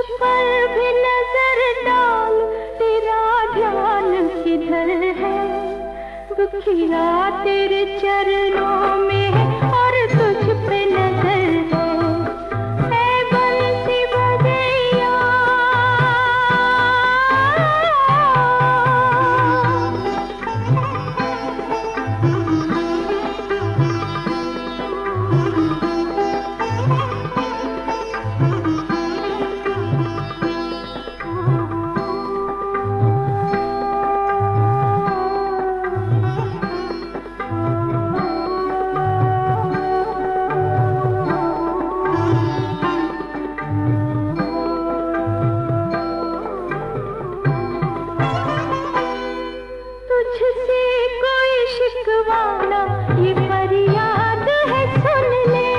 पर भी नजर डाल, तेरा ध्यान किधर है? दुखिया तेरे चरणों में है और तुझ पे नजर है बंसी बजैया। तुझसे कोई शिकवाना ये फरियाद है सुन ले,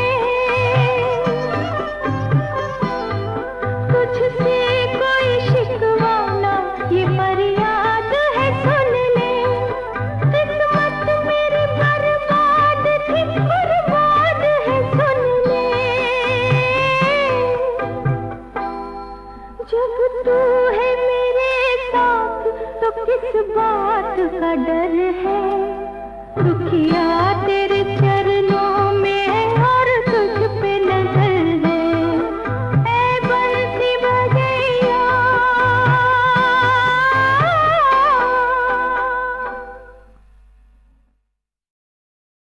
तुझसे कोई शिकवाना ये फरियाद है सुन ले। किस्मत मेरी बर्बाद थी, बर्बाद है सुन ले। जब तू है मेरे साथ तो किस बात का डर है? दुखिया तेरे